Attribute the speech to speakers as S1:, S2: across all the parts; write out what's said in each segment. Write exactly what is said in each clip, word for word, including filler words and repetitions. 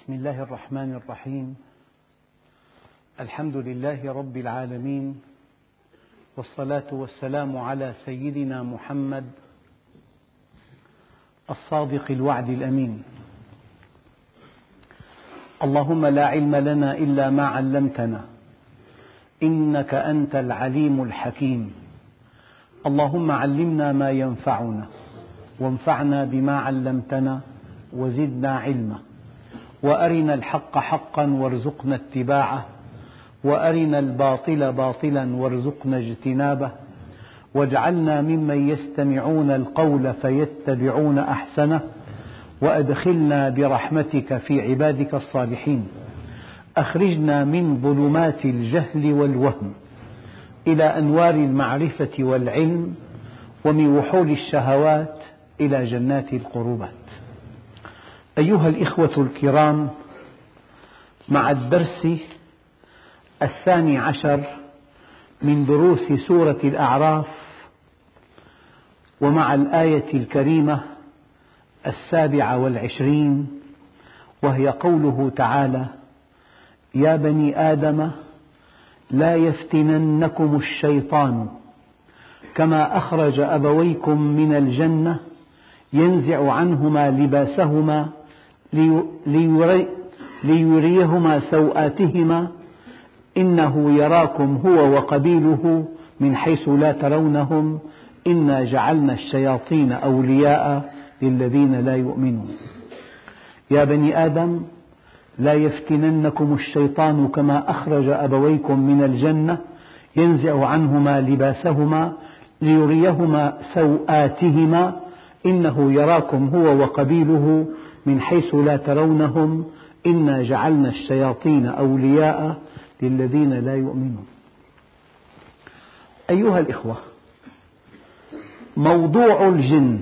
S1: بسم الله الرحمن الرحيم. الحمد لله رب العالمين، والصلاة والسلام على سيدنا محمد الصادق الوعد الأمين. اللهم لا علم لنا إلا ما علمتنا إنك أنت العليم الحكيم. اللهم علمنا ما ينفعنا وانفعنا بما علمتنا وزدنا علما، وأرنا الحق حقا وارزقنا اتباعه، وأرنا الباطل باطلا وارزقنا اجتنابه، واجعلنا ممن يستمعون القول فيتبعون أحسنه، وأدخلنا برحمتك في عبادك الصالحين. أخرجنا من ظلمات الجهل والوهم إلى أنوار المعرفة والعلم، ومن وحول الشهوات إلى جنات القربات. أيها الإخوة الكرام، مع الدرس الثاني عشر من دروس سورة الأعراف، ومع الآية الكريمة السابعة والعشرين، وهي قوله تعالى: يا بني آدم لا يفتننكم الشيطان كما أخرج أبويكم من الجنة ينزع عنهما لباسهما ليري ليريهما سوآتهما إنه يراكم هو وقبيله من حيث لا ترونهم إنا جعلنا الشياطين أولياء للذين لا يؤمنون. يا بني آدم لا يفتننكم الشيطان كما أخرج أبويكم من الجنة ينزع عنهما لباسهما ليريهما سوآتهما إنه يراكم هو وقبيله من حيث لا ترونهم إنا جعلنا الشياطين أولياء للذين لا يؤمنون. أيها الإخوة، موضوع الجن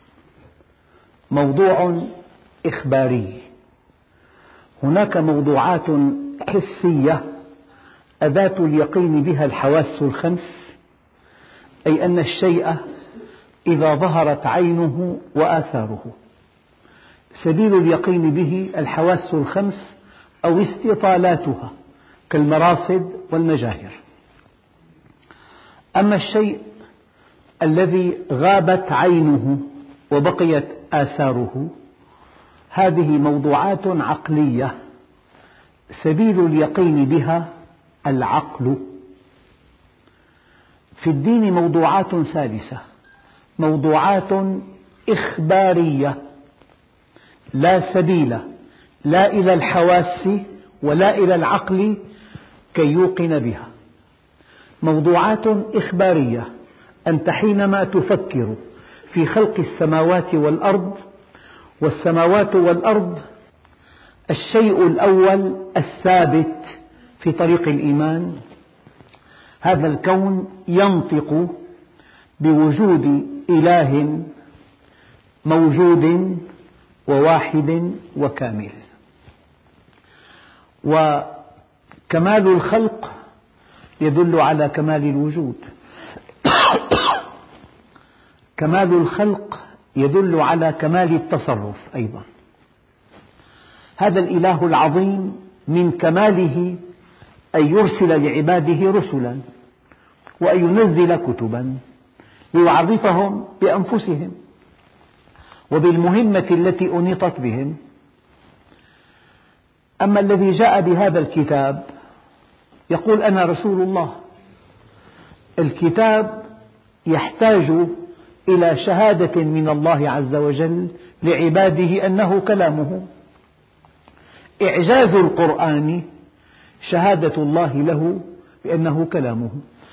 S1: موضوع إخباري. هناك موضوعات حسية أداة اليقين بها الحواس الخمس، أي أن الشيء إذا ظهرت عينه وآثاره سبيل اليقين به الحواس الخمس أو استطالاتها كالمراصد والمجاهر. أما الشيء الذي غابت عينه وبقيت آثاره، هذه موضوعات عقلية سبيل اليقين بها العقل. في الدين موضوعات ثالثة، موضوعات إخبارية لا سبيل لا إلى الحواس ولا إلى العقل كي يوقن بها. موضوعات إخبارية، أنت حينما تفكر في خلق السماوات والأرض، والسماوات والأرض الشيء الأول الثابت في طريق الإيمان، هذا الكون ينطق بوجود إله موجود وواحد وكامل. وكمال الخلق يدل على كمال الوجود، كمال الخلق يدل على كمال التصرف أيضا. هذا الإله العظيم من كماله أن يرسل لعباده رسلا وأن ينزل كتبا ليعرفهم بأنفسهم وبالمهمة التي أنيطت بهم. أما الذي جاء بهذا الكتاب يقول أنا رسول الله. الكتاب يحتاج إلى شهادة من الله عز وجل لعباده أنه كلامه. إعجاز القرآن شهادة الله له بأنه كلامه،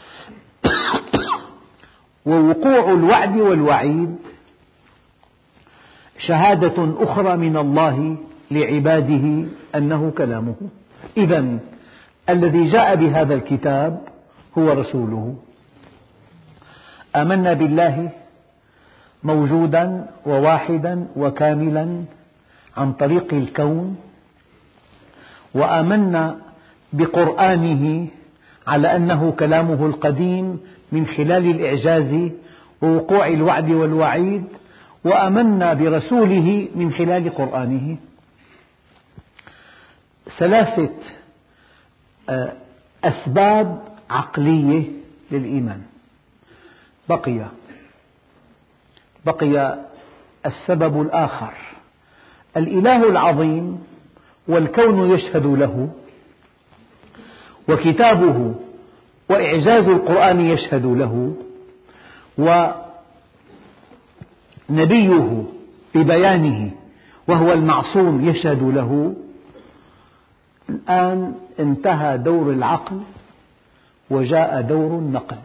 S1: ووقوع الوعد والوعيد شهادة أخرى من الله لعباده أنه كلامه. إذن الذي جاء بهذا الكتاب هو رسوله. آمنا بالله موجودا وواحدا وكاملا عن طريق الكون، وآمنا بقرآنه على أنه كلامه القديم من خلال الإعجاز ووقوع الوعد والوعيد، وآمنا برسوله من خلال قرآنه. ثلاثة أسباب عقلية للإيمان. بقي بقي السبب الآخر، الإله العظيم والكون يشهد له، وكتابه وإعجاز القرآن يشهد له، ونبيه ببيانه وهو المعصوم يشهد له. الآن انتهى دور العقل وجاء دور النقل.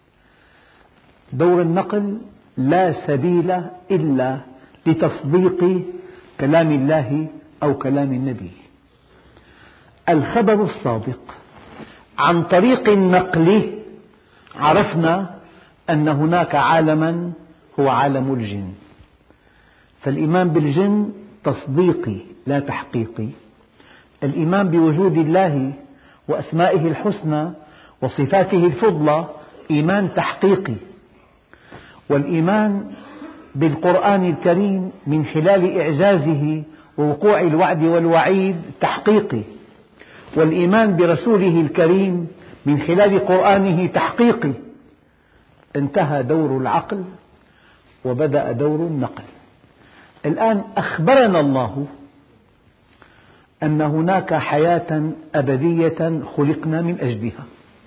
S1: دور النقل لا سبيل إلا لتصديق كلام الله أو كلام النبي. الخبر الصادق عن طريق النقل عرفنا أن هناك عالما هو عالم الجن، فالإيمان بالجن تصديقي لا تحقيقي. الإيمان بوجود الله وأسمائه الحسنى وصفاته الفضلى إيمان تحقيقي، والإيمان بالقرآن الكريم من خلال إعجازه ووقوع الوعد والوعيد تحقيقي، والإيمان برسوله الكريم من خلال قرآنه تحقيقي. انتهى دور العقل وبدأ دور النقل. الآن أخبرنا الله أن هناك حياة أبدية خلقنا من أجلها.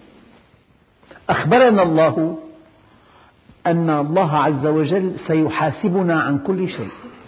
S1: أخبرنا الله أن الله عز وجل سيحاسبنا عن كل شيء.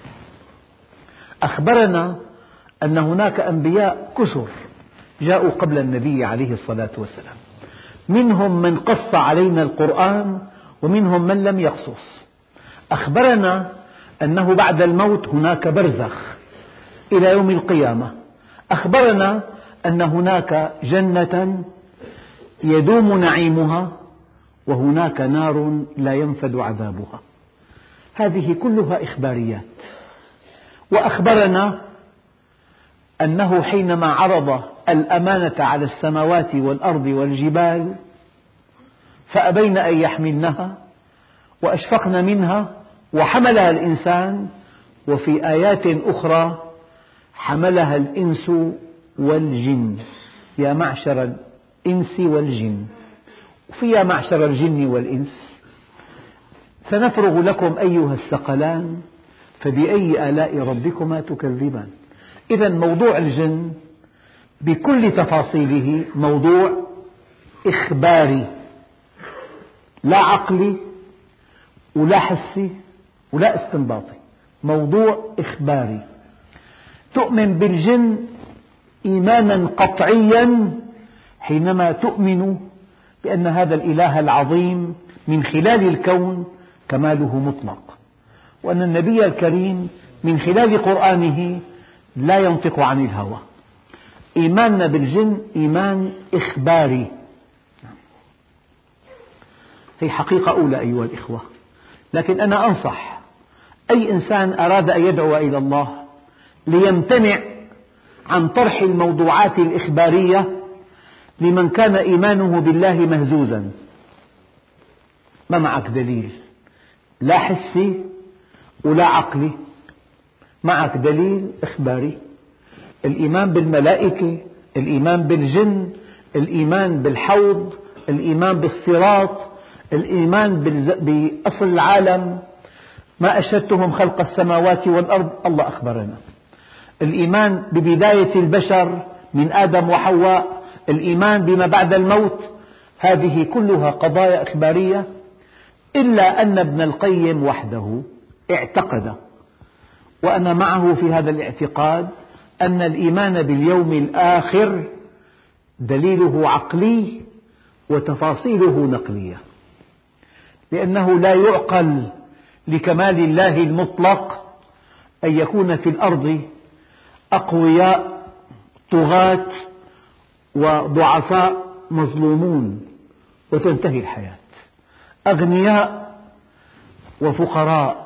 S1: أخبرنا أن هناك أنبياء كثر جاءوا قبل النبي عليه الصلاة والسلام، منهم من قص علينا القرآن ومنهم من لم يقصص. أخبرنا أنه بعد الموت هناك برزخ إلى يوم القيامة. أخبرنا أن هناك جنة يدوم نعيمها وهناك نار لا ينفد عذابها. هذه كلها إخباريات. وأخبرنا أنه حينما عرض الأمانة على السماوات والأرض والجبال فأبين أن يحملنها وأشفقن منها وحملها الإنسان، وفي آيات أخرى حملها الإنس والجن، يا معشر الإنس والجن، وفيها معشر الجن والإنس. سنفرغ لكم أيها الثقلان فبأي آلاء ربكما تكذبان. إذا موضوع الجن بكل تفاصيله موضوع إخباري، لا عقلي ولا حسي ولا استنباطي، موضوع إخباري. تؤمن بالجن إيمانا قطعيا حينما تؤمن بأن هذا الإله العظيم من خلال الكون كماله مطلق، وأن النبي الكريم من خلال قرآنه لا ينطق عن الهوى. إيماننا بالجن إيمان إخباري. هي حقيقة أولى أيها الإخوة، لكن أنا أنصح أي إنسان أراد أن يدعو إلى الله ليمتنع عن طرح الموضوعات الإخبارية لمن كان إيمانه بالله مهزوزا. ما معك دليل لا حسي ولا عقلي، معك دليل إخباري. الإيمان بالملائكة، الإيمان بالجن، الإيمان بالحوض، الإيمان بالصراط، الإيمان بأصل العالم، ما أشهدتهم خلق السماوات والأرض، الله أخبرنا. الإيمان ببداية البشر من آدم وحواء، الإيمان بما بعد الموت، هذه كلها قضايا إخبارية، إلا أن ابن القيم وحده اعتقد، وأنا معه في هذا الاعتقاد، أن الإيمان باليوم الآخر دليله عقلي وتفاصيله نقلية، لأنه لا يعقل لكمال الله المطلق أن يكون في الأرض أقوياء طغاة وضعفاء مظلومون وتنتهي الحياة، أغنياء وفقراء،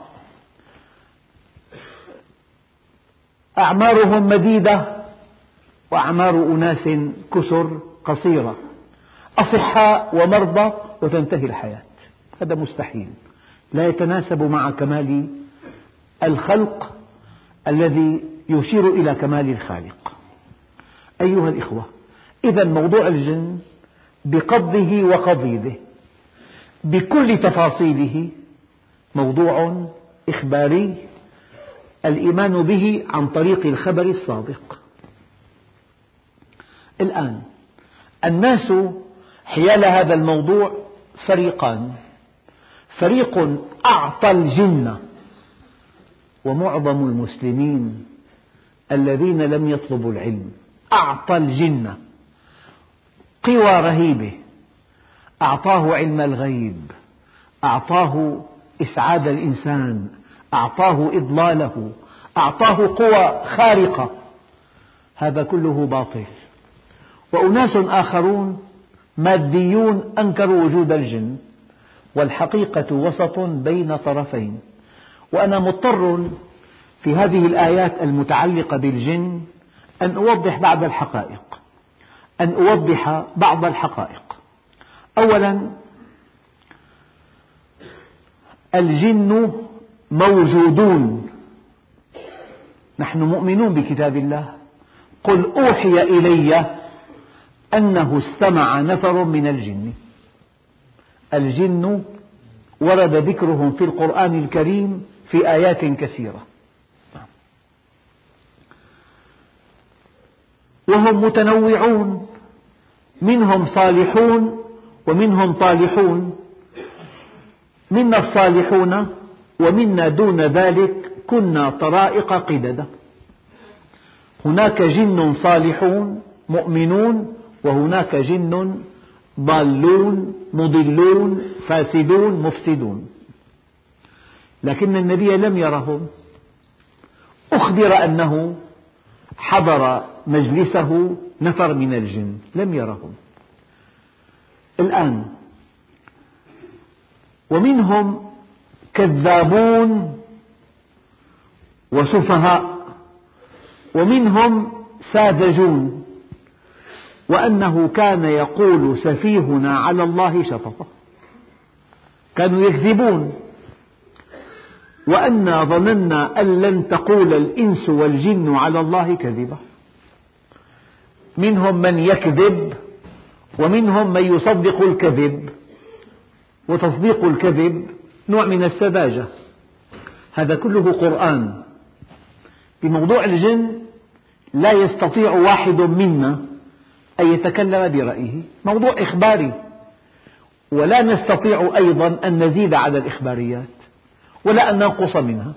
S1: أعمارهم مديدة وأعمار أناس كثر قصيرة، أصحاء ومرضى وتنتهي الحياة. هذا مستحيل، لا يتناسب مع كمال الخلق الذي يشير إلى كمال الخالق. أيها الإخوة، إذا موضوع الجن بقضه وقضيده بكل تفاصيله موضوع إخباري الإيمان به عن طريق الخبر الصادق. الآن الناس حيال هذا الموضوع فريقان: فريق أعطى الجن، ومعظم المسلمين الذين لم يطلبوا العلم أعطى الجن قوى رهيبة، أعطاه علم الغيب، أعطاه إسعاد الإنسان، أعطاه إضلاله، أعطاه قوى خارقة. هذا كله باطل. وأناس آخرون ماديون أنكروا وجود الجن، والحقيقة وسط بين طرفين. وأنا مضطر في هذه الآيات المتعلقة بالجن أن أوضح بعض الحقائق أن أوضح بعض الحقائق. أولا، الجن موجودون، نحن مؤمنون بكتاب الله. قل أوحي إلي أنه استمع نفر من الجن. الجن ورد ذكرهم في القرآن الكريم في آيات كثيرة، وهم متنوعون، منهم صالحون ومنهم طالحون، منا الصالحون ومنا دون ذلك كنا طرائق قددا. هناك جن صالحون مؤمنون، وهناك جن ضالون مضلون فاسدون مفسدون، لكن النبي لم يرهم. أخبر أنه حضر مجلسه نفر من الجن، لم يرهم. الآن ومنهم كذابون وسفهاء، ومنهم ساذجون، وأنه كان يقول سفيهنا على الله شططا، كانوا يكذبون. وأنا ظننا أن لن تقول الإنس والجن على الله كذبا. منهم من يكذب ومنهم من يصدق الكذب، وتصديق الكذب نوع من السذاجة. هذا كله قرآن. بموضوع الجن لا يستطيع واحد منا أن يتكلم برأيه، موضوع إخباري، ولا نستطيع أيضا أن نزيد على الإخباريات ولا أن ننقص منها.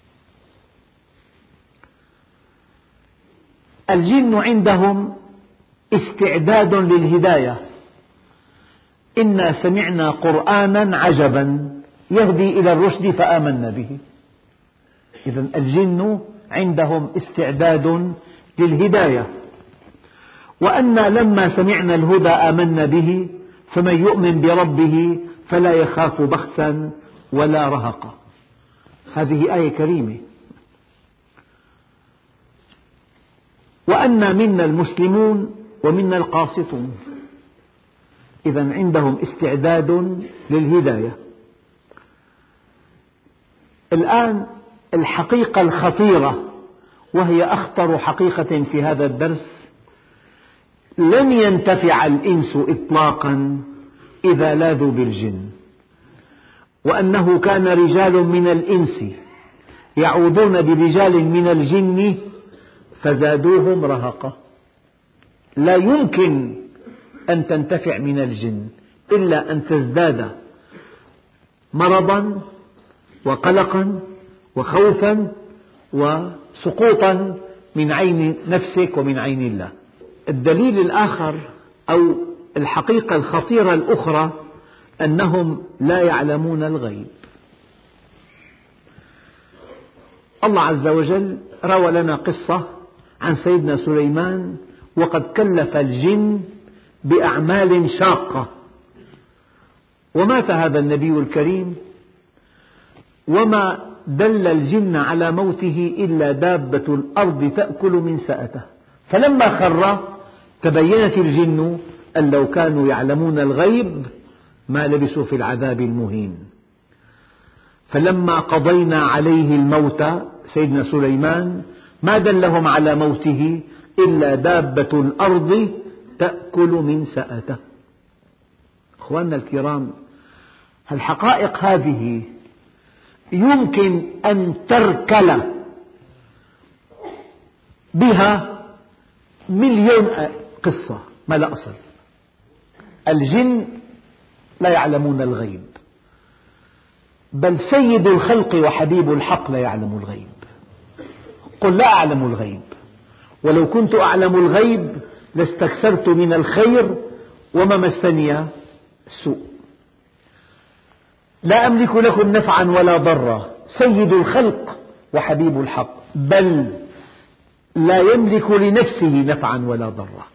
S1: الجن عندهم استعداد للهداية. إنا سمعنا قرآنا عجبا يهدي إلى الرشد فآمنا به. إذن الجن عندهم استعداد للهداية. وأنا لما سمعنا الهدى آمنا به فمن يؤمن بربه فلا يخاف بخسا ولا رهقا. هذه آية كريمة. وأنا منا المسلمون ومنا القاسطون. إذن عندهم استعداد للهداية. الآن الحقيقة الخطيرة، وهي أخطر حقيقة في هذا الدرس: لن ينتفع الإنس إطلاقا إذا لاذوا بالجن، وأنه كان رجال من الإنس يعوذون برجال من الجن فزادوهم رهقا. لا يمكن أن تنتفع من الجن إلا أن تزداد مرضا وقلقا وخوفا وسقوطا من عين نفسك ومن عين الله. الدليل الآخر أو الحقيقة الخطيرة الأخرى أنهم لا يعلمون الغيب. الله عز وجل روى لنا قصة عن سيدنا سليمان، وقد كلف الجن بأعمال شاقة، ومات هذا النبي الكريم، وما دل الجن على موته إلا دابة الأرض تأكل من سأته. فلما خر تبينت الجن أن لو كانوا يعلمون الغيب ما لبثوا في العذاب المهين. فلما قضينا عليه الموت، سيدنا سليمان، ما دلهم على موته إلا دابة الأرض تأكل من سأته. أخواننا الكرام، الحقائق هذه يمكن أن تركل بها مليون قصة ما لا أصل. الجن لا يعلمون الغيب، بل سيد الخلق وحبيب الحق لا يعلم الغيب. قل لا أعلم الغيب، ولو كنت أعلم الغيب لاستكثرت من الخير وما مسني السوء. لا أملك لكم نفعا ولا ضرا، سيد الخلق وحبيب الحق، بل لا يملك لنفسه نفعا ولا ضرا.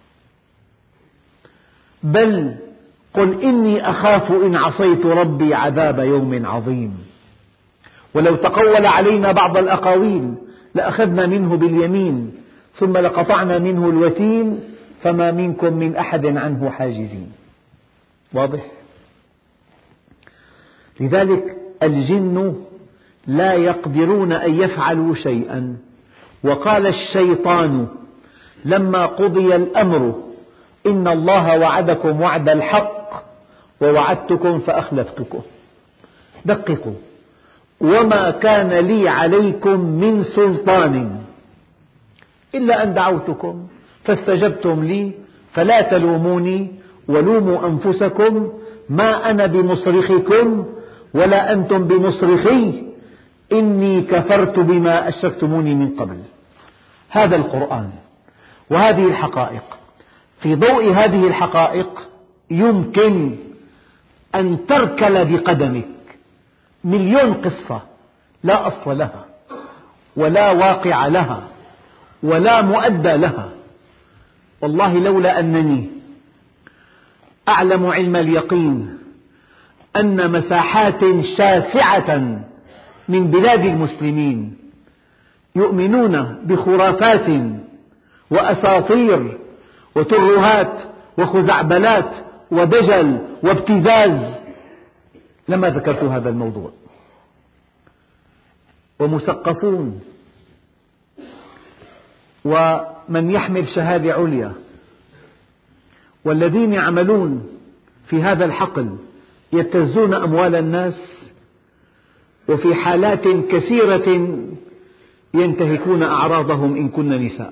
S1: بل قل إني أخاف إن عصيت ربي عذاب يوم عظيم. ولو تقول علينا بعض الأقاويل لأخذنا منه باليمين ثم لقطعنا منه الوتين فما منكم من أحد عنه حاجزين. واضح؟ لذلك الجن لا يقدرون أن يفعلوا شيئا. وقال الشيطان لما قضي الأمر إن الله وعدكم وعد الحق ووعدتكم فأخلفتكم. دققوا: وما كان لي عليكم من سلطان إلا أن دعوتكم فاستجبتم لي فلا تلوموني ولوموا أنفسكم ما أنا بمصرخكم ولا أنتم بمصرخي إني كفرت بما أشركتموني من قبل. هذا القرآن وهذه الحقائق. في ضوء هذه الحقائق يمكن أن تركل بقدمك مليون قصة لا أصل لها ولا واقع لها ولا مؤدى لها. والله لولا أنني أعلم علم اليقين أن مساحات شاسعة من بلاد المسلمين يؤمنون بخرافات وأساطير وترهات وخزعبلات ودجل وابتزاز لما ذكرت هذا الموضوع. ومثقفون ومن يحمل شهادة عليا والذين يعملون في هذا الحقل يبتزون أموال الناس، وفي حالات كثيرة ينتهكون أعراضهم إن كن نساء.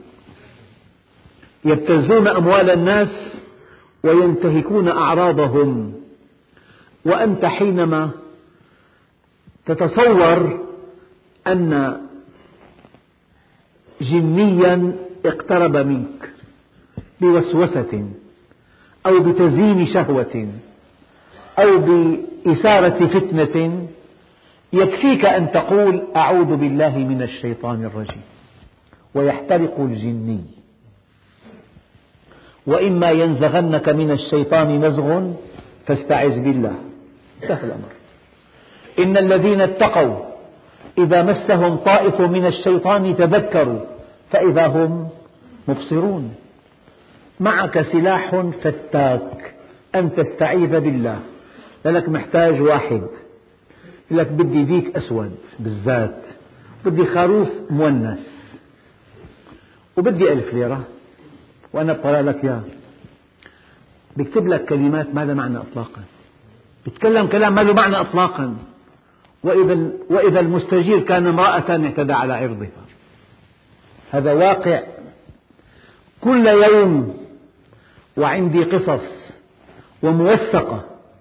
S1: يبتزون أموال الناس وينتهكون أعراضهم. وأنت حينما تتصور أن جنيا اقترب منك بوسوسة أو بتزيين شهوة أو بإثارة فتنة، يكفيك أن تقول أعوذ بالله من الشيطان الرجيم ويحترق الجني. وإما ينزغنك من الشيطان نزغ فاستعذ بالله. انتهى الأمر. إن الذين اتقوا إذا مسهم طائف من الشيطان تذكروا فإذا هم مبصرون. معك سلاح فتاك أن تستعيذ بالله. لأنك محتاج واحد يقول لك بدي ديك أسود بالذات، بدي خروف مونس، وبدي ألف ليرة وأنا بطلع لك إياه. بيكتب لك كلمات ما لها معنى إطلاقا، بيتكلم كلام ما له معنى إطلاقا. وإذا, وإذا المستجير كان امرأة اعتدى على عرضها. هذا واقع كل يوم، وعندي قصص وموثقة.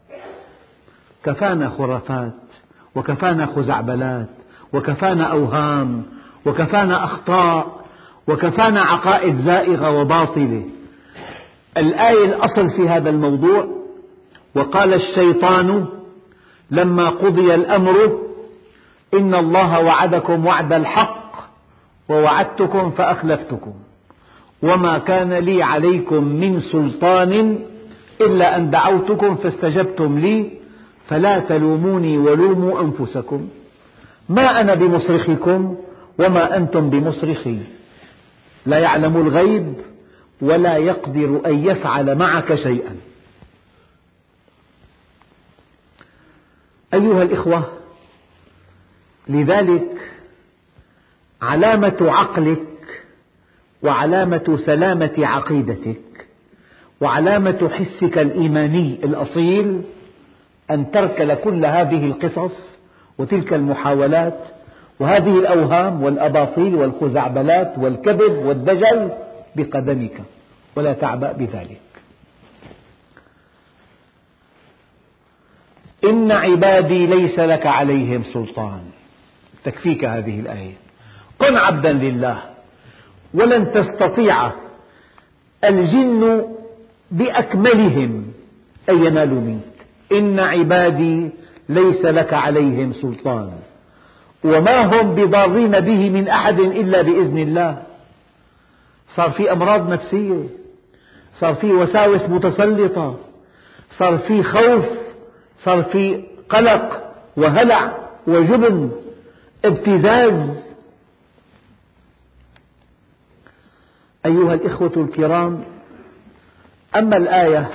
S1: كفانا خرافات وكفانا خزعبلات وكفانا أوهام وكفانا أخطاء وكفانا عقائد زائغة وباطلة. الآية الأصل في هذا الموضوع: وقال الشيطان لما قضي الأمر إن الله وعدكم وعد الحق ووعدتكم فأخلفتكم وما كان لي عليكم من سلطان إلا أن دعوتكم فاستجبتم لي فلا تلوموني ولوموا أنفسكم ما أنا بمصرخكم وما أنتم بمصرخي. لا يعلم الغيب ولا يقدر أن يفعل معك شيئا. أيها الإخوة، لذلك علامة عقلك وعلامة سلامة عقيدتك وعلامة حسك الإيماني الأصيل أن تركل كل هذه القصص وتلك المحاولات وهذه الأوهام والأباطيل والخزعبلات والكذب والدجل بقدمك، ولا تعبأ بذلك. إن عبادي ليس لك عليهم سلطان، تكفيك هذه الآية. كن عبدا لله، ولن تستطيع الجن بأكملهم أن ينالوا منك. إن عبادي ليس لك عليهم سلطان، وما هم بضارين به من أحد إلا بإذن الله. صار في أمراض نفسية، صار في وساوس متسلطة، صار في خوف، صار في قلق وهلع وجبن، ابتزاز. أيها الإخوة الكرام، أما الآية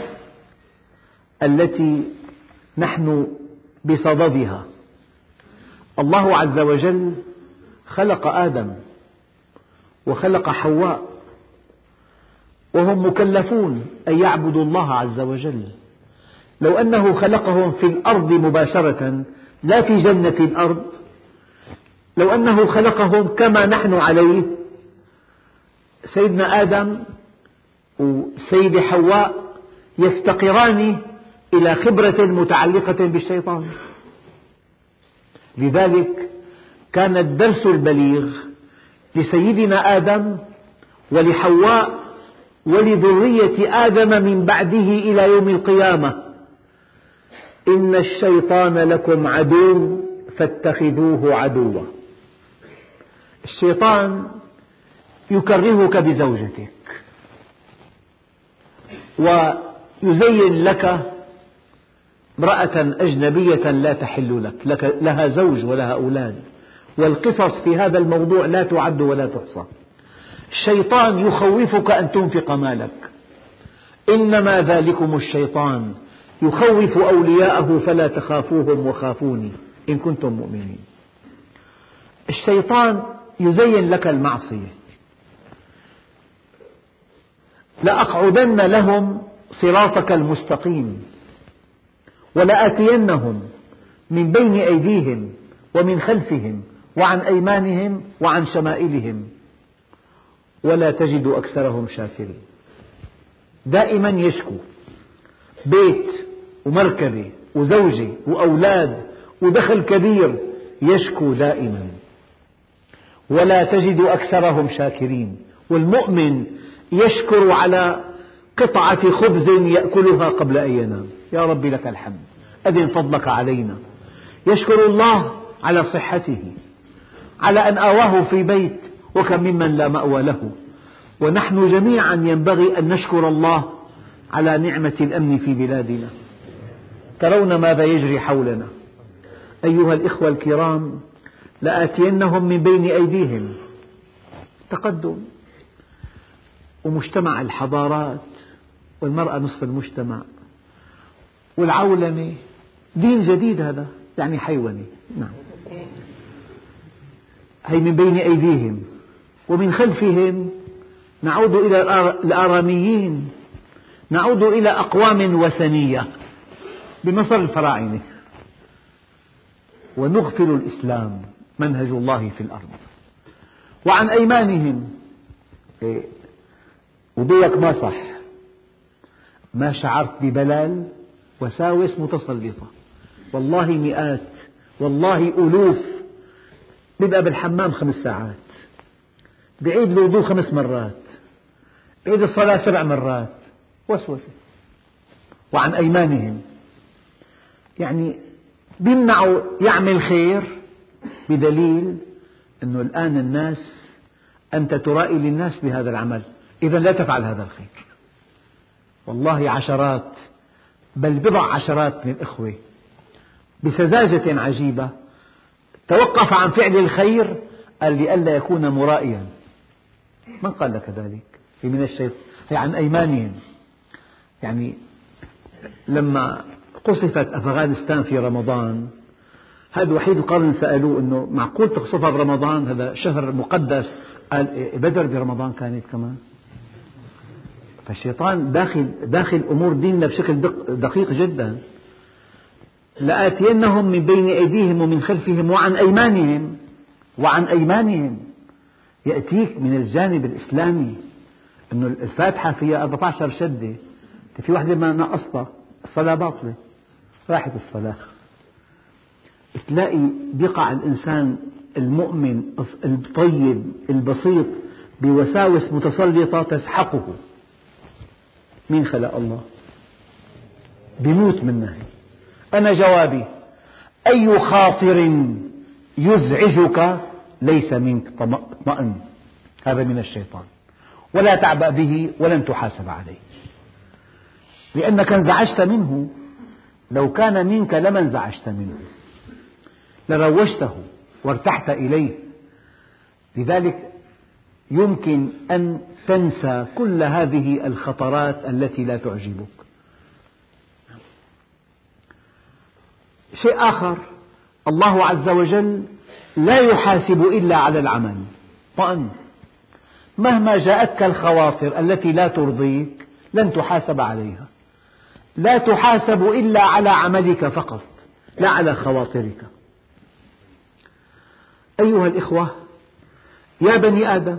S1: التي نحن بصددها، الله عز وجل خلق آدم وخلق حواء، وهم مكلفون أن يعبدوا الله عز وجل. لو أنه خلقهم في الأرض مباشرة لا في جنة الأرض، لو أنه خلقهم كما نحن عليه، سيدنا آدم والسيدة حواء يفتقران إلى خبرة متعلقة بالشيطان. لذلك كان الدرس البليغ لسيدنا آدم ولحواء ولذرية آدم من بعده إلى يوم القيامة: إن الشيطان لكم عدو فاتخذوه عدوا. الشيطان يكرهك بزوجتك ويزين لك امرأة أجنبية لا تحل لك، لك لها زوج ولها أولاد، والقصص في هذا الموضوع لا تعد ولا تحصى. الشيطان يخوفك أن تنفق مالك، إنما ذلكم الشيطان يخوف أولياءه فلا تخافوهم وخافوني إن كنتم مؤمنين. الشيطان يزين لك المعصية: لأقعدن لهم صراطك المستقيم ولآتينهم من بين أيديهم ومن خلفهم وعن أيمانهم وعن شمائلهم ولا تجد أكثرهم شاكرين. دائما يشكو، بيت ومركبة وزوجة وأولاد ودخل كبير، يشكو دائما. ولا تجد أكثرهم شاكرين. والمؤمن يشكر على قطعة خبز يأكلها قبل أن ينام: يا رب لك الحمد، أدم فضلك علينا. يشكر الله على صحته، على أن آواه في بيت، وكم ممن لا مأوى له. ونحن جميعا ينبغي أن نشكر الله على نعمة الأمن في بلادنا. ترون ماذا يجري حولنا. أيها الإخوة الكرام، لآتينهم من بين أيديهم، تقدم ومجتمع الحضارات، والمرأة نصف المجتمع، والعولمة، دين جديد هذا يعني حيواني. نعم، هي من بين أيديهم ومن خلفهم. نعود إلى الآراميين، نعود إلى أقوام وثنية بمصر الفراعنة، ونغفل الإسلام منهج الله في الأرض. وعن أيمانهم، وضوءك ما صح، ما شعرت ببلال، وساوس متسلطة، والله مئات، والله ألوف. بيبقى بالحمام خمس ساعات، بعيد الوضوء خمس مرات، بعيد الصلاة سبع مرات، وسوسة. وعن أيمانهم يعني بيمنعوا يعمل خير، بدليل أنه الآن الناس، أنت ترائي للناس بهذا العمل، إذا لا تفعل هذا الخير. والله عشرات، بل بضع عشرات من الإخوة بسذاجة عجيبة توقف عن فعل الخير، قال لئلا يكون مرائيا. من قال لك ذلك؟ هي من الشيطان. هي عن أيمانهم. يعني لما قصفت أفغانستان في رمضان، هذا وحيد القرن سألوه: إنه معقول تقصفها برمضان؟ هذا شهر مقدس، قال بدر برمضان كانت كمان. فالشيطان داخل, داخل أمور ديننا بشكل دقيق جدا. لآتينهم من بين أيديهم ومن خلفهم وعن أيمانهم وعن أيمانهم. يأتيك من الجانب الإسلامي أن الفاتحة فيها أربعة عشر شدة، في واحدة ما نقصتها الصلاة باطلة، راحت الصلاة. تلاقي بيقع الإنسان المؤمن الطيب البسيط بوساوس متسلطة تسحقه. مين خلق الله؟ بيموت منها. أنا جوابي: أي خاطر يزعجك ليس منك، اطمئن، هذا من الشيطان، ولا تعبأ به ولن تحاسب عليه، لأنك انزعجت منه. لو كان منك لما انزعجت منه، لروجته وارتحت إليه. لذلك يمكن أن تنسى كل هذه الخطرات التي لا تعجبك. شيء آخر، الله عز وجل لا يحاسب إلا على العمل. طبعا مهما جاءتك الخواطر التي لا ترضيك لن تحاسب عليها. لا تحاسب إلا على عملك فقط، لا على خواطرك. أيها الإخوة، يا بني آدم،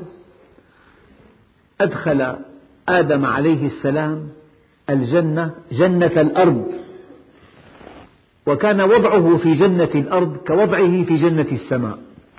S1: أدخل آدم عليه السلام الجنة، جنة الأرض، وكان وضعه في جنة الأرض كوضعه في جنة السماء.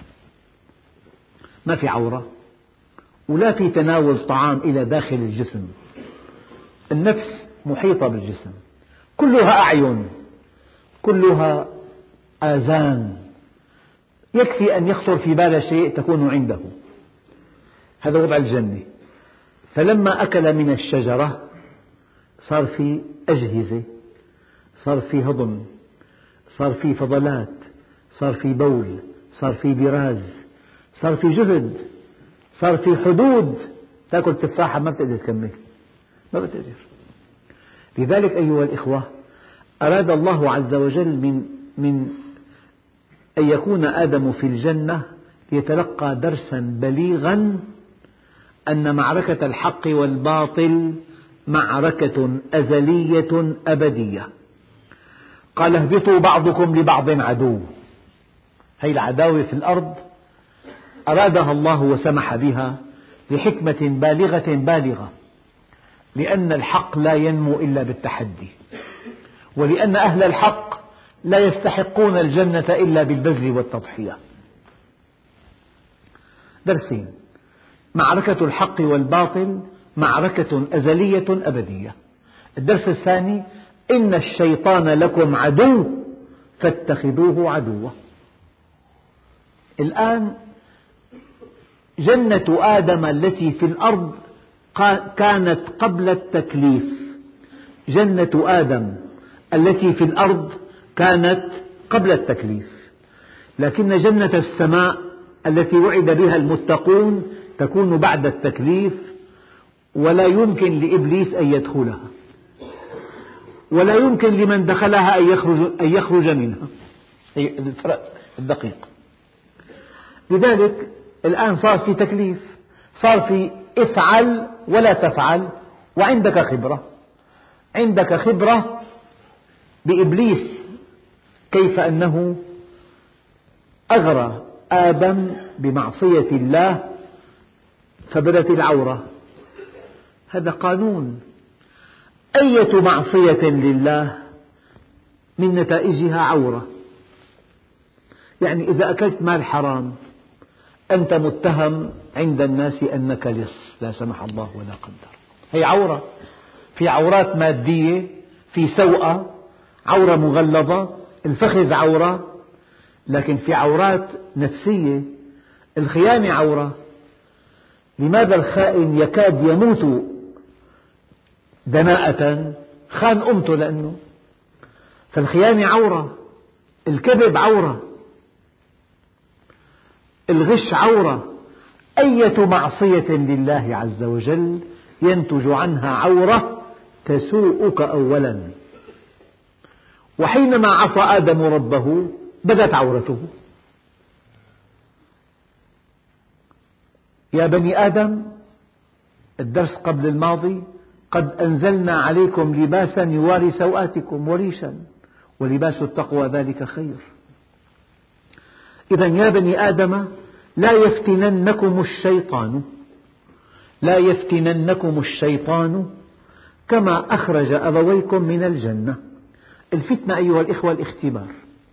S1: ما في عورة ولا في تناول طعام إلى داخل الجسم. النفس محيطة بالجسم، كلها أعين، كلها آذان، يكفي أن يخطر في بال شيء تكون عنده. هذا وضع الجنة. فلما أكل من الشجرة صار في أجهزة، صار في هضم، صار في فضلات، صار في بول، صار في براز، صار في جهد، صار في حدود. تأكل تفاحة ما بتقدر تكمل، ما بتقدر. لذلك أيها الإخوة، أراد الله عز وجل من, من أن يكون آدم في الجنة ليتلقى درسا بليغا أن معركة الحق والباطل معركة أزلية أبدية. قال: اهبطوا بعضكم لبعض عدو. هذه العداوة في الأرض أرادها الله وسمح بها لحكمة بالغة بالغة، لأن الحق لا ينمو إلا بالتحدي، ولأن أهل الحق لا يستحقون الجنة إلا بالبذل والتضحية. درسين: معركة الحق والباطل معركة أزلية أبدية. الدرس الثاني: إن الشيطان لكم عدو فاتخذوه عدوا. الآن جنة آدم التي في الأرض كانت قبل التكليف، جنة آدم التي في الأرض كانت قبل التكليف، لكن جنة السماء التي وعد بها المتقون تكون بعد التكليف، ولا يمكن لإبليس أن يدخلها، ولا يمكن لمن دخلها أن يخرج, أن يخرج منها. الفرق الدقيق. لذلك الآن صار في تكليف، صار في افعل ولا تفعل، وعندك خبرة. عندك خبرة بإبليس، كيف أنه أغرى آدم بمعصية الله فبدت العورة. هذا قانون. أية معصية لله من نتائجها عورة. يعني إذا أكلت مال حرام أنت متهم عند الناس أنك لص، لا سمح الله ولا قدر. هي عورة. في عورات مادية، في سوءة، عورة مغلظة، الفخذ عورة، لكن في عورات نفسية. الخيانة عورة. لماذا الخائن يكاد يموت دناءة؟ خان أمته لأنه. فالخيانة عورة، الكذب عورة، الغش عورة. أية معصية لله عز وجل ينتج عنها عورة تسوءك أولا. وحينما عصى آدم ربه بدت عورته. يا بني آدم، الدرس قبل الماضي، قد أنزلنا عليكم لباسا يواري سوآتكم وريشا ولباس التقوى ذلك خير. إذا يا بني آدم لا يفتننكم الشيطان لا يفتننكم الشيطان كما أخرج أبويكم من الجنة. الفتنة أيها الإخوة الاختبار.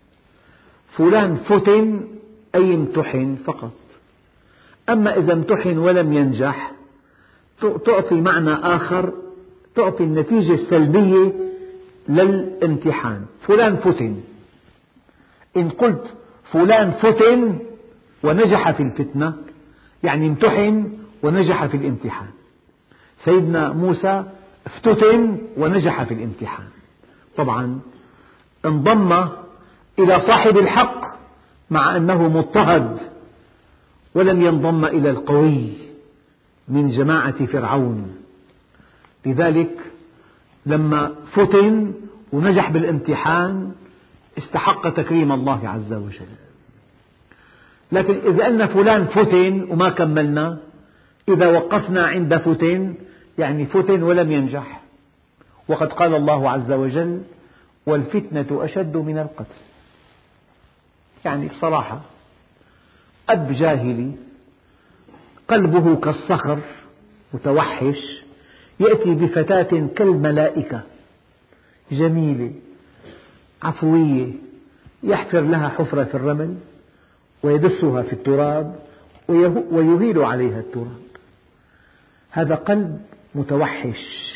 S1: فلان فتن أي امتحن فقط. أما إذا امتحن ولم ينجح تعطي معنى آخر، تعطي النتيجة السلبية للامتحان. فلان فتن، إن قلت فلان فتن ونجح في الفتنة يعني امتحن ونجح في الامتحان. سيدنا موسى افتتن ونجح في الامتحان. طبعا انضم إلى صاحب الحق مع أنه مضطهد، ولم ينضم إلى القوي من جماعة فرعون. لذلك لما فتن ونجح بالامتحان استحق تكريم الله عز وجل. لكن إذا قلنا فلان فتن وما كملنا، إذا وقفنا عند فتن يعني فتن ولم ينجح. وقد قال الله عز وجل: والفتنة أشد من القتل. يعني بصراحة أب جاهلي قلبه كالصخر متوحش يأتي بفتاة كالملائكة جميلة عفوية، يحفر لها حفرة في الرمل ويدسها في التراب ويهيل عليها التراب. هذا قلب متوحش.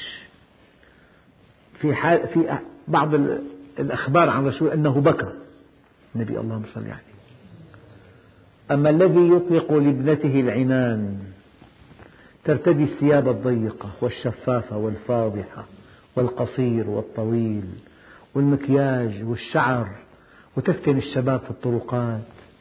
S1: في, حال في بعض الأخبار عن الرسول أنه بكى النبي اللهم صل عليه. أما الذي يطلق لابنته العنان، ترتدي الثياب الضيقة والشفافة والفاضحة والقصير والطويل والمكياج والشعر، وتفتن الشباب في الطرقات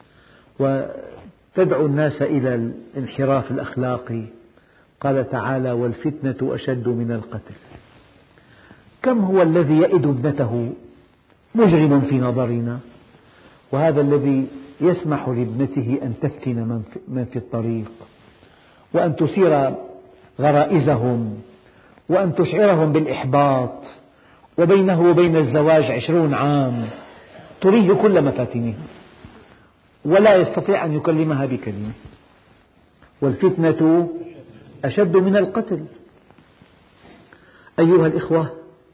S1: وتدعو الناس إلى الانحراف الأخلاقي. قال تعالى: والفتنة أشد من القتل. كم هو الذي يئد ابنته مجرم في نظرنا، وهذا الذي يسمح لابنته أن تفتن من في الطريق وأن تثير غرائزهم وأن تشعرهم بالإحباط، وبينه وبين الزواج عشرون عام تريه كل مفاتنها ولا يستطيع أن يكلمها بكلمة. والفتنة أشد من القتل. أيها الإخوة،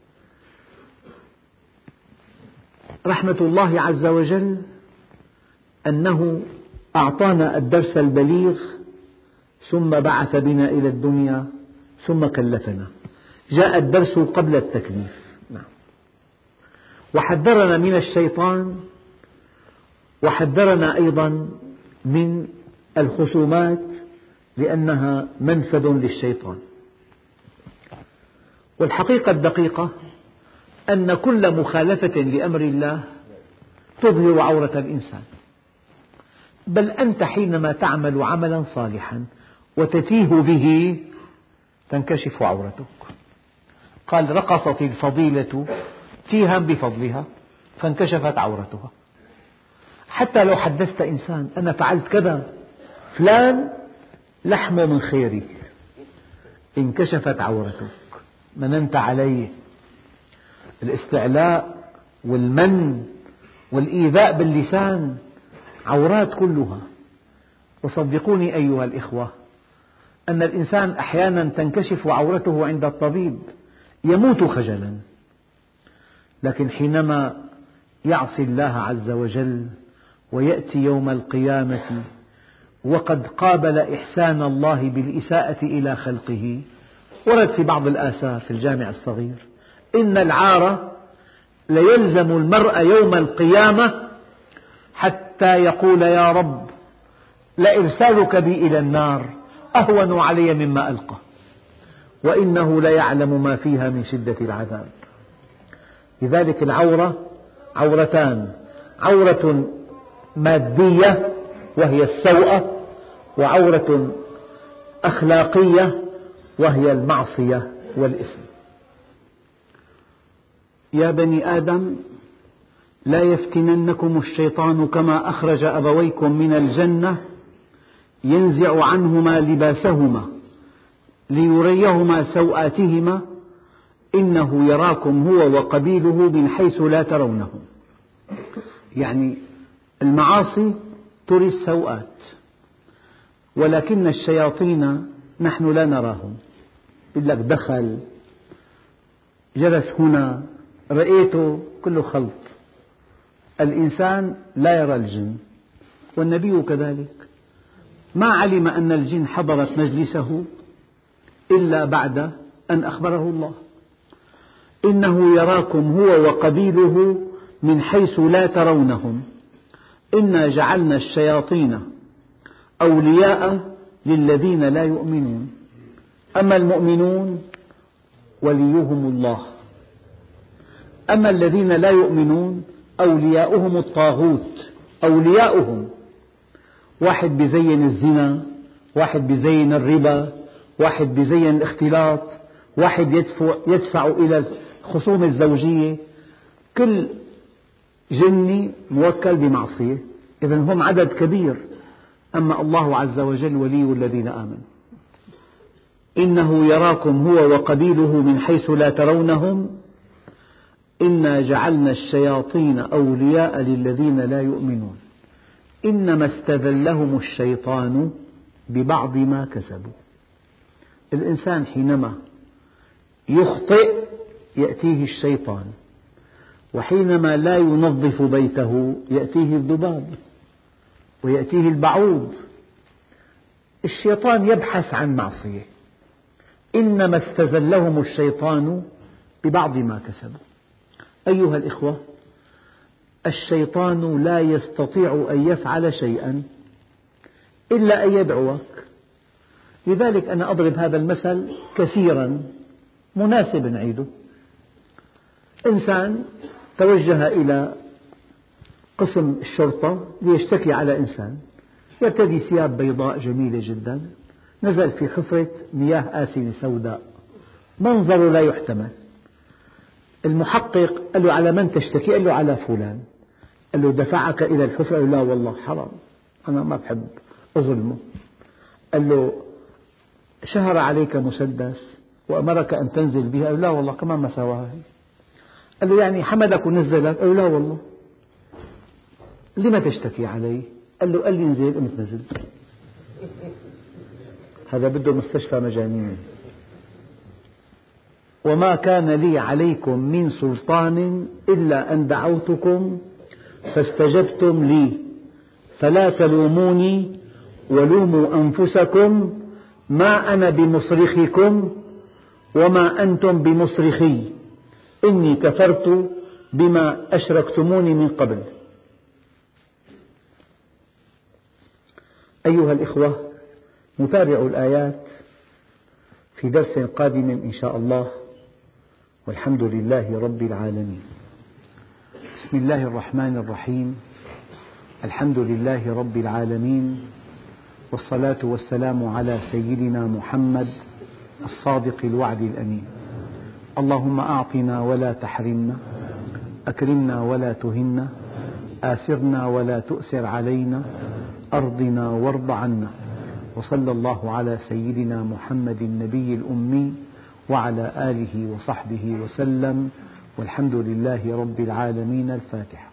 S1: رحمة الله عز وجل أنه أعطانا الدرس البليغ ثم بعث بنا إلى الدنيا ثم كلفنا. جاء الدرس قبل التكليف. وحذرنا من الشيطان، وحذرنا أيضا من الخصومات لأنها منفذ للشيطان. والحقيقة الدقيقة أن كل مخالفة لأمر الله تظهر عورة الإنسان. بل أنت حينما تعمل عملا صالحا وتتيه به تنكشف عورتك. قال: رقصت الفضيلة تيها بفضلها فانكشفت عورتها. حتى لو حدثت إنسان: أنا فعلت كذا، فلان لحمه من خيري، انكشفت عورتك، مننت عليه. الاستعلاء والمن والإيذاء باللسان عورات كلها. وصدقوني أيها الإخوة أن الإنسان أحيانا تنكشف عورته عند الطبيب يموت خجلا، لكن حينما يعصي الله عز وجل ويأتي يوم القيامة وقد قابل إحسان الله بالإساءة إلى خلقه، ورد في بعض الآثار في الجامع الصغير: إن العار ليلزم المرء يوم القيامة حتى يقول: يا رب، لإرسالك بي إلى النار أهون علي مما ألقى، وإنه ليعلم ما فيها من شدة العذاب. لذلك العورة عورتان: عورة مادية وهي السوءة، وعورة أخلاقية وهي المعصية والإثم. يا بني آدم لا يفتننكم الشيطان كما أخرج أبويكم من الجنة ينزع عنهما لباسهما ليريهما سوآتهما إنه يراكم هو وقبيله من حيث لا ترونهم. يعني المعاصي تري السوءات، ولكن الشياطين نحن لا نراهم. يقول لك دخل، جلس هنا، رأيته، كله خلط. الإنسان لا يرى الجن، والنبي كذلك ما علم أن الجن حضرت مجلسه إلا بعد أن أخبره الله. إنه يراكم هو وقبيله من حيث لا ترونهم إنا جعلنا الشياطين أولياء للذين لا يؤمنون أما المؤمنون وليهم الله، أما الذين لا يؤمنون أولياؤهم الطاغوت. أولياؤهم واحد بيزين الزنا، واحد بيزين الربا، واحد بيزين الاختلاط، واحد يدفع, يدفع إلى الخصوم الزوجية. كل جني موكل بمعصية، إذن هم عدد كبير. أما الله عز وجل ولي الذين آمنوا. إنه يراكم هو وقبيله من حيث لا ترونهم إنا جعلنا الشياطين أولياء للذين لا يؤمنون إنما استذلهم الشيطان ببعض ما كسبوا. الإنسان حينما يخطئ يأتيه الشيطان، وحينما لا ينظف بيته يأتيه الذباب ويأتيه البعوض. الشيطان يبحث عن معصية. إنما استزلهم الشيطان ببعض ما كسبوا. أيها الإخوة، الشيطان لا يستطيع أن يفعل شيئا إلا أن يدعوك. لذلك أنا أضرب هذا المثل كثيرا، مناسب نعيده. إنسان توجه إلى قسم الشرطة ليشتكي على إنسان، يرتدي ثياب بيضاء جميلة جدا، نزل في حفرة مياه آسنة سوداء، منظر لا يحتمل. المحقق قال له على من تشتكي؟ قال له على فلان. قال له دفعك إلى الحفرة؟ قال له لا والله حرام، أنا ما بحب أظلمه. قال له شهر عليك مسدس وأمرك أن تنزل بها؟ قال له لا والله كمان ما سواها. قال له يعني حملك ونزلك؟ قال له لا والله. لما تشتكي علي؟ قال له قال لي انزل، قمت نزلت. هذا بده مستشفى مجانين. وما كان لي عليكم من سلطان إلا أن دعوتكم فاستجبتم لي فلا تلوموني ولوموا أنفسكم ما أنا بمصرخكم وما أنتم بمصرخي إني كفرت بما أشركتموني من قبل. أيها الإخوة، نتابع الآيات في درس قادم إن شاء الله، والحمد لله رب العالمين. بسم الله الرحمن الرحيم. الحمد لله رب العالمين، والصلاة والسلام على سيدنا محمد الصادق الوعد الأمين. اللهم أعطنا ولا تحرمنا، أكرمنا ولا تهنا، آثرنا ولا تؤثر علينا، أرضنا وارض عنا. وصلى الله على سيدنا محمد النبي الأمي وعلى آله وصحبه وسلم، والحمد لله رب العالمين. الفاتحة.